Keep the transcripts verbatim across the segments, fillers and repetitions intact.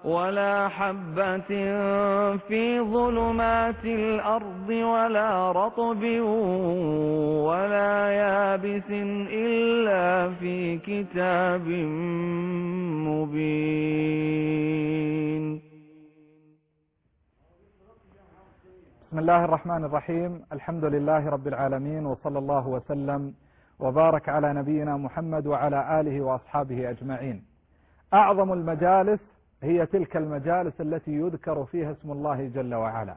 ولا حبة في ظلمات الأرض ولا رطب ولا يابس إلا في كتاب مبين. بسم الله الرحمن الرحيم. الحمد لله رب العالمين، وصلى الله وسلم وبارك على نبينا محمد وعلى آله وأصحابه أجمعين. أعظم المجالس هي تلك المجالس التي يذكر فيها اسم الله جل وعلا،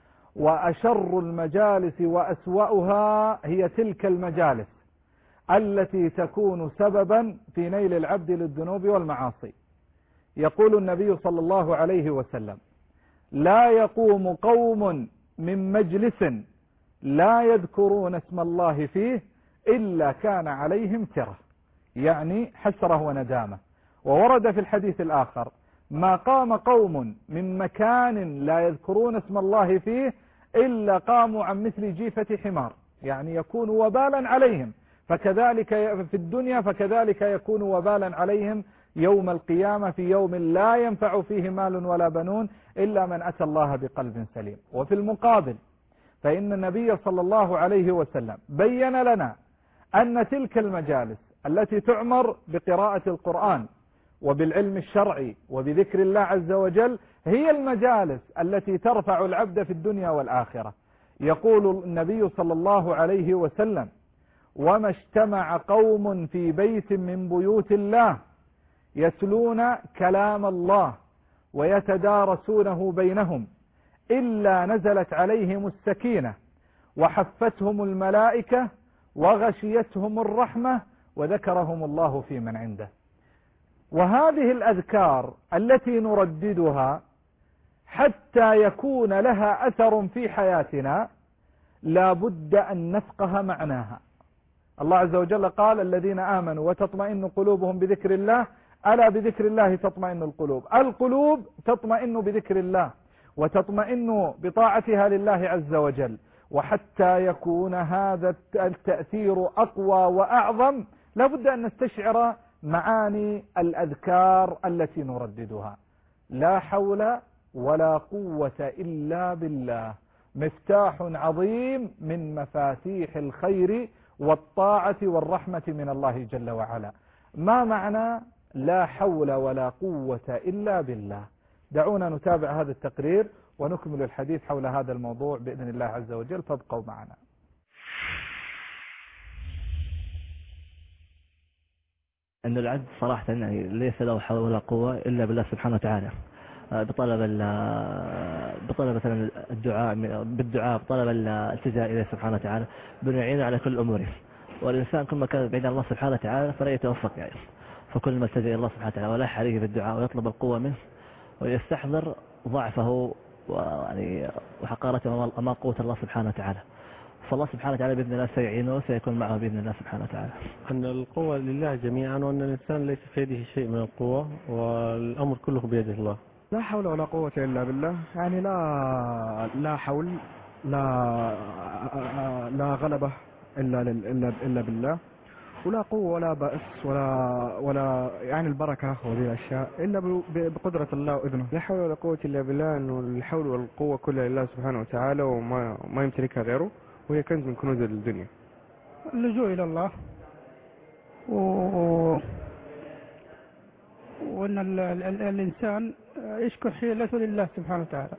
وأشر المجالس وأسوأها هي تلك المجالس التي تكون سببا في نيل العبد للذنوب والمعاصي. يقول النبي صلى الله عليه وسلم: لا يقوم قوم من مجلس لا يذكرون اسم الله فيه إلا كان عليهم ترة، يعني حسرة وندامة. وورد في الحديث الآخر: ما قام قوم من مكان لا يذكرون اسم الله فيه إلا قاموا عن مثل جيفة حمار، يعني يكون وبالا عليهم، فكذلك في الدنيا فكذلك يكون وبالا عليهم يوم القيامة، في يوم لا ينفع فيه مال ولا بنون إلا من أتى الله بقلب سليم. وفي المقابل فإن النبي صلى الله عليه وسلم بين لنا أن تلك المجالس التي تعمر بقراءة القرآن وبالعلم الشرعي وبذكر الله عز وجل هي المجالس التي ترفع العبد في الدنيا والآخرة. يقول النبي صلى الله عليه وسلم: وما اجتمع قوم في بيت من بيوت الله يتلون كلام الله ويتدارسونه بينهم إلا نزلت عليهم السكينة وحفتهم الملائكة وغشيتهم الرحمة وذكرهم الله في من عنده. وهذه الأذكار التي نرددها حتى يكون لها أثر في حياتنا لا بد أن نفقه معناها. الله عز وجل قال: الذين آمنوا وتطمئن قلوبهم بذكر الله ألا بذكر الله تطمئن القلوب. القلوب تطمئن بذكر الله وتطمئن بطاعتها لله عز وجل. وحتى يكون هذا التأثير أقوى وأعظم لا بد أن نستشعر معاني الأذكار التي نرددها. لا حول ولا قوة إلا بالله، مفتاح عظيم من مفاتيح الخير والطاعة والرحمة من الله جل وعلا. ما معنى لا حول ولا قوة إلا بالله؟ دعونا نتابع هذا التقرير ونكمل الحديث حول هذا الموضوع بإذن الله عز وجل، فابقوا معنا. أن العبد صراحة يعني ليس له حول ولا قوة إلا بالله سبحانه وتعالى، بطلب بطلب مثلا الدعاء بالدعاء بطلب الالتجاء إليه سبحانه وتعالى، بنعينه على كل أموره. والإنسان كل ما كان بعيد عن الله سبحانه وتعالى فلا يتوفق يعني، فكل ما التجأ إلى الله سبحانه وتعالى ولاح عليه بالدعاء ويطلب القوة منه ويستحضر ضعفه ويعني وحقارته أمام قوة الله سبحانه وتعالى، فالله سبحانه وتعالى بإذن الله سيعينه وسيكون معه بإذن الله سبحانه وتعالى. أن القوة لله جميعا، وأن الإنسان ليس في يده شيء من القوة، والأمر كله بيد الله. لا حول ولا قوة إلا بالله، يعني لا لا حول لا لا غلبة إلا إلا إلا بالله، ولا قوة ولا بأس ولا ولا يعني البركة وهذه الأشياء إلا بقدرة الله وإذنه. لا حول ولا قوة إلا بالله، أنه الحول والقوة كلها لله سبحانه وتعالى وما ما يمتلكها غيره، وهي كنز من كنوز الدنيا. اللجوء إلى الله و... وأن ال... ال... الإنسان يشكر حيلته لله سبحانه وتعالى.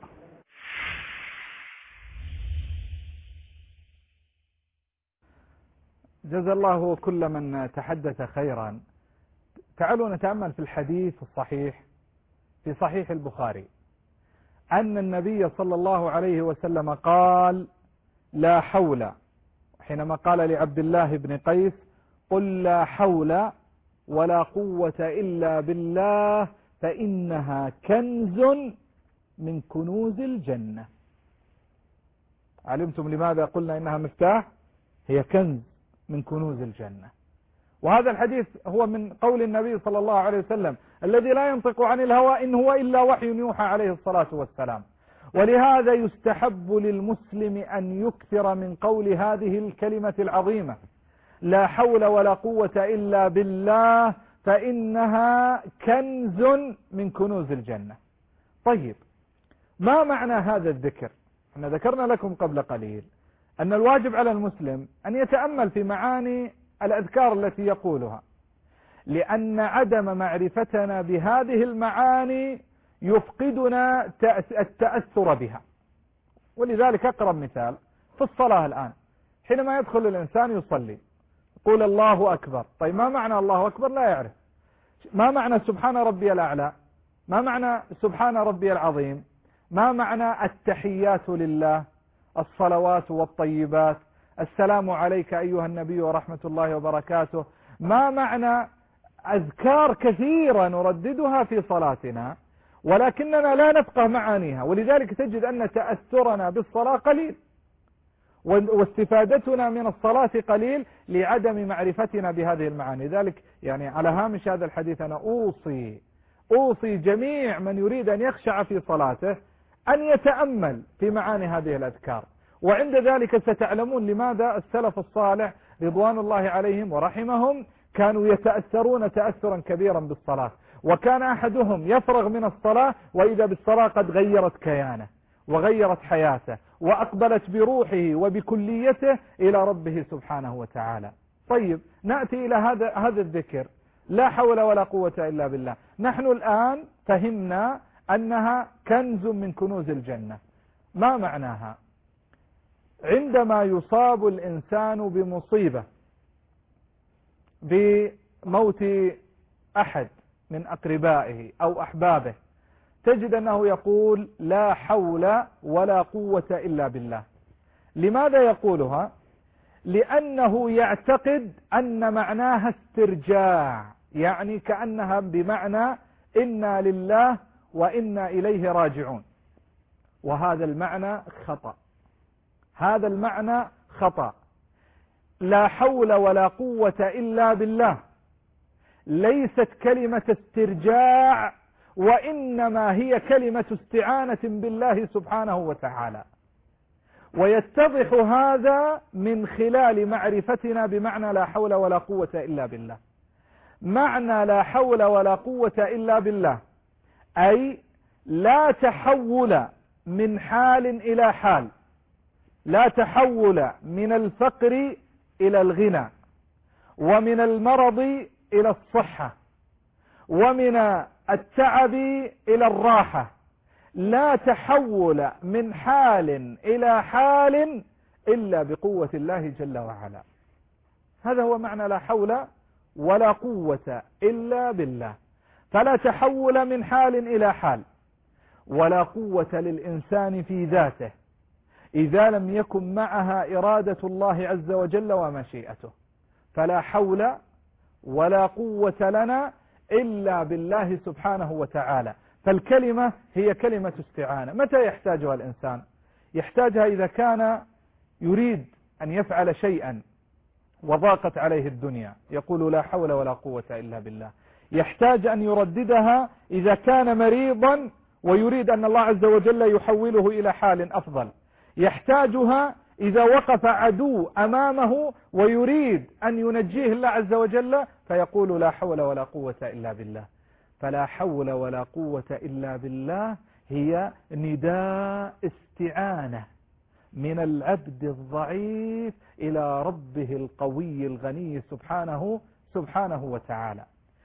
جزا الله كل من تحدث خيرا. تعالوا نتأمل في الحديث الصحيح في صحيح البخاري أن النبي صلى الله عليه وسلم قال: لا حول، حينما قال لعبد الله بن قيس: قل لا حول ولا قوة إلا بالله فإنها كنز من كنوز الجنة. علمتم لماذا قلنا إنها مفتاح؟ هي كنز من كنوز الجنة. وهذا الحديث هو من قول النبي صلى الله عليه وسلم الذي لا ينطق عن الهوى إن هو إلا وحي يوحى عليه الصلاة والسلام. ولهذا يستحب للمسلم أن يكثر من قول هذه الكلمة العظيمة: لا حول ولا قوة إلا بالله فإنها كنز من كنوز الجنة. طيب ما معنى هذا الذكر؟ احنا ذكرنا لكم قبل قليل أن الواجب على المسلم أن يتأمل في معاني الأذكار التي يقولها، لأن عدم معرفتنا بهذه المعاني يفقدنا التأثر بها. ولذلك أقرب مثال في الصلاة الآن، حينما يدخل الإنسان يصلي يقول الله أكبر. طيب ما معنى الله أكبر؟ لا يعرف. ما معنى سبحان ربي الأعلى؟ ما معنى سبحان ربي العظيم؟ ما معنى التحيات لله، الصلوات والطيبات، السلام عليك أيها النبي ورحمة الله وبركاته؟ ما معنى أذكار كثيرة نرددها في صلاتنا ولكننا لا نفقه معانيها، ولذلك تجد أن تأثرنا بالصلاة قليل واستفادتنا من الصلاة قليل لعدم معرفتنا بهذه المعاني. ذلك يعني على هامش هذا الحديث أنا أوصي أوصي جميع من يريد أن يخشع في صلاته أن يتأمل في معاني هذه الأذكار، وعند ذلك ستعلمون لماذا السلف الصالح رضوان الله عليهم ورحمهم كانوا يتأثرون تأثرا كبيرا بالصلاة. وكان أحدهم يفرغ من الصلاة وإذا بالصلاة قد غيرت كيانه وغيرت حياته وأقبلت بروحه وبكليته إلى ربه سبحانه وتعالى. طيب نأتي إلى هذا هذا الذكر، لا حول ولا قوة إلا بالله. نحن الآن فهمنا أنها كنز من كنوز الجنة. ما معناها؟ عندما يصاب الإنسان بمصيبة، بموت أحد من أقربائه أو أحبابه، تجد أنه يقول لا حول ولا قوة إلا بالله. لماذا يقولها؟ لأنه يعتقد أن معناها استرجاع، يعني كأنها بمعنى إنا لله وإنا إليه راجعون، وهذا المعنى خطأ. هذا المعنى خطأ. لا حول ولا قوة إلا بالله ليست كلمة استرجاع، وإنما هي كلمة استعانة بالله سبحانه وتعالى. ويتضح هذا من خلال معرفتنا بمعنى لا حول ولا قوة إلا بالله. معنى لا حول ولا قوة إلا بالله أي لا تحول من حال إلى حال، لا تحول من الفقر إلى الغنى، ومن المرض إلى الصحة، ومن التعب إلى الراحة. لا تحول من حال إلى حال إلا بقوة الله جل وعلا. هذا هو معنى لا حول ولا قوة إلا بالله. فلا تحول من حال إلى حال، ولا قوة للإنسان في ذاته إذا لم يكن معها إرادة الله عز وجل ومشيئته. فلا حول ولا قوة لنا إلا بالله سبحانه وتعالى. فالكلمة هي كلمة استعانة. متى يحتاجها الإنسان؟ يحتاجها إذا كان يريد أن يفعل شيئا وضاقت عليه الدنيا، يقول لا حول ولا قوة إلا بالله. يحتاج أن يرددها إذا كان مريضا ويريد أن الله عز وجل يحوله إلى حال أفضل. يحتاجها إذا وقف عدو أمامه ويريد أن ينجيه الله عز وجل فيقول لا حول ولا قوة إلا بالله. فلا حول ولا قوة إلا بالله هي نداء استعانة من العبد الضعيف إلى ربه القوي الغني سبحانه سبحانه وتعالى.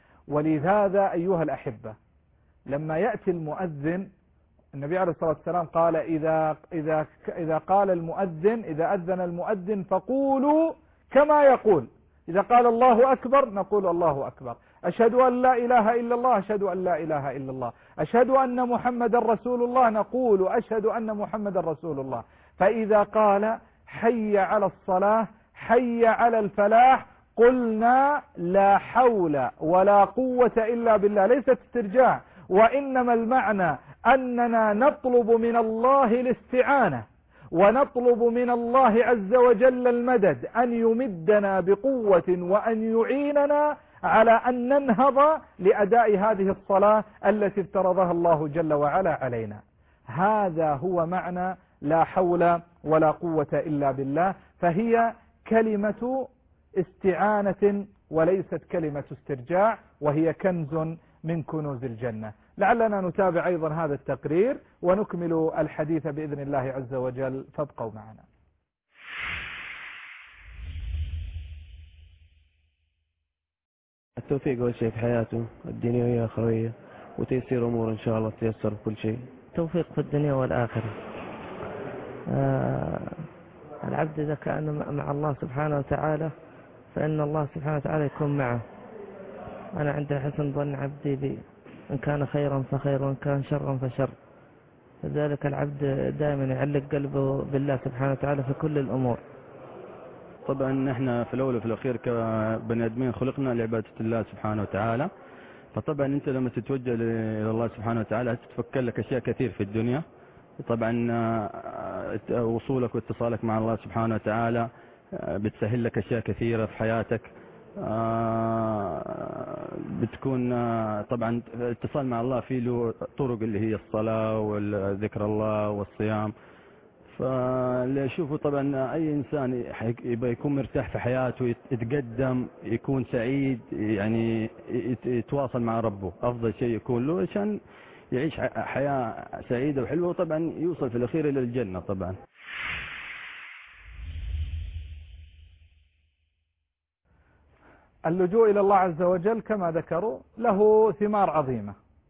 ولهذا أيها الأحبة لما يأتي المؤذن، النبي عليه الصلاة والسلام قال إذا, إذا, إذا قال المؤذن إذا أذن المؤذن فقولوا كما يقول. إذا قال الله أكبر نقول الله أكبر. أشهد أن لا إله إلا الله، أشهد أن لا إله إلا الله. أشهد أن محمد رسول الله نقول أشهد أن محمد رسول الله. فإذا قال حي على الصلاة حي على الفلاح قلنا لا حول ولا قوة إلا بالله. ليست استرجاع، وإنما المعنى أننا نطلب من الله الاستعانة ونطلب من الله عز وجل المدد، أن يمدنا بقوة وأن يعيننا على أن ننهض لأداء هذه الصلاة التي افترضها الله جل وعلا علينا. هذا هو معنى لا حول ولا قوة إلا بالله. فهي كلمة استعانة وليست كلمة استرجاع، وهي كنز من كنوز الجنة. لعلنا نتابع أيضا هذا التقرير ونكمل الحديث بإذن الله عز وجل، فابقوا معنا. التوفيق أول شيء في حياته الدنيوية والأخروية، وتيسير أمور إن شاء الله تيسر كل شيء. توفيق في الدنيا والآخرة. آه العبد إذا كان مع الله سبحانه وتعالى فإن الله سبحانه وتعالى يكون معه. أنا عند حسن ظن عبدي بي، إن كان خيرا فخير وإن كان شرا فشر. لذلك العبد دائما يعلق قلبه بالله سبحانه وتعالى في كل الأمور. طبعا نحن في الأول وفي الأخير كبني آدمين خلقنا لعبادة الله سبحانه وتعالى، فطبعا أنت لما تتوجه إلى الله سبحانه وتعالى تتفكر لك أشياء كثير في الدنيا. طبعا وصولك واتصالك مع الله سبحانه وتعالى بتسهل لك أشياء كثيرة في حياتك. بتكون طبعا اتصال مع الله فيه له طرق اللي هي الصلاة والذكر الله والصيام. فاللي أشوفه طبعا أي إنسان يبقى يكون مرتاح في حياته، يتقدم، يكون سعيد، يعني يتواصل مع ربه، أفضل شيء يكون له عشان يعيش حياة سعيدة وحلوة، وطبعا يوصل في الأخير إلى الجنة. طبعا اللجوء إلى الله عز وجل كما ذكروا له ثمار عظيمة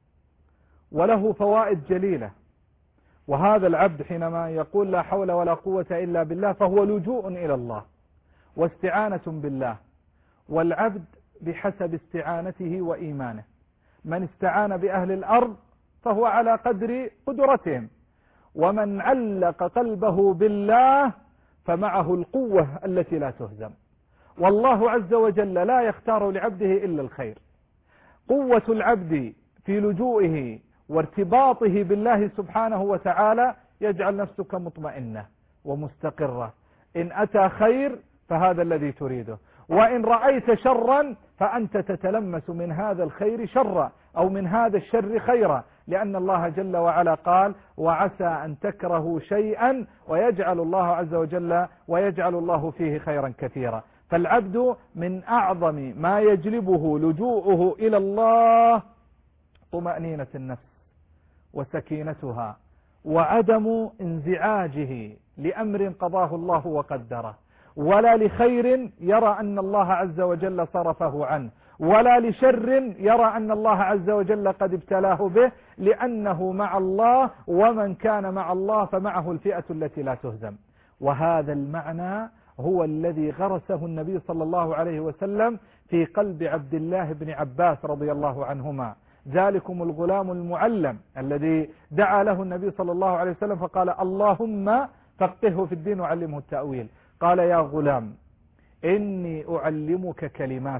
وله فوائد جليلة، وهذا العبد حينما يقول لا حول ولا قوة إلا بالله فهو لجوء إلى الله واستعانة بالله، والعبد بحسب استعانته وإيمانه. من استعان بأهل الأرض فهو على قدر قدرتهم، ومن علق قلبه بالله فمعه القوة التي لا تهزم. والله عز وجل لا يختار لعبده إلا الخير. قوة العبد في لجوئه وارتباطه بالله سبحانه وتعالى يجعل نفسك مطمئنة ومستقرة. إن أتى خير فهذا الذي تريده، وإن رأيت شرا فأنت تتلمس من هذا الخير شرا أو من هذا الشر خيرا، لأن الله جل وعلا قال وعسى أن تكرهوا شيئا ويجعل الله عز وجل ويجعل الله فيه خيرا كثيرا. فالعبد من أعظم ما يجلبه لجوءه إلى الله طمأنينة النفس وسكينتها وعدم انزعاجه لأمر قضاه الله وقدره، ولا لخير يرى أن الله عز وجل صرفه عنه، ولا لشر يرى أن الله عز وجل قد ابتلاه به، لأنه مع الله، ومن كان مع الله فمعه الفئة التي لا تهزم. وهذا المعنى هو الذي غرسه النبي صلى الله عليه وسلم في قلب عبد الله بن عباس رضي الله عنهما، ذلكم الغلام المعلم الذي دعا له النبي صلى الله عليه وسلم فقال اللهم فقهه في الدين وعلمه التأويل. قال يا غلام إني أعلمك كلمات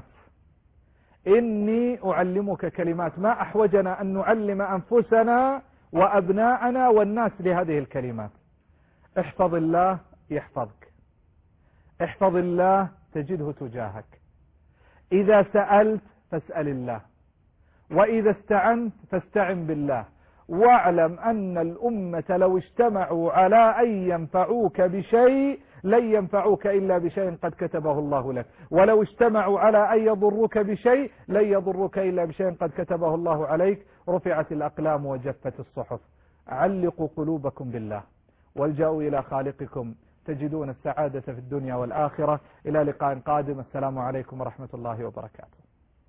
إني أعلمك كلمات ما أحوجنا أن نعلم أنفسنا وأبناءنا والناس لهذه الكلمات. احفظ الله يحفظك، احفظ الله تجده تجاهك، إذا سألت فاسأل الله، وإذا استعنت فاستعن بالله، واعلم أن الأمة لو اجتمعوا على أن ينفعوك بشيء لن ينفعوك إلا بشيء قد كتبه الله لك، ولو اجتمعوا على أن يضروك بشيء لن يضروك إلا بشيء قد كتبه الله عليك. رفعت الأقلام وجفت الصحف. علقوا قلوبكم بالله والجأوا إلى خالقكم تجدون السعادة في الدنيا والآخرة. إلى لقاء قادم، السلام عليكم ورحمة الله وبركاته.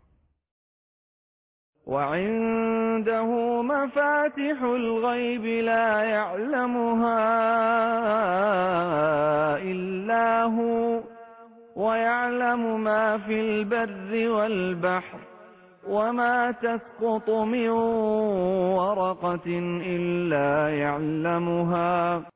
وعنده مفاتح الغيب لا يعلمها إلا هو، ويعلم ما في البر والبحر، وما تسقط من ورقة إلا يعلمها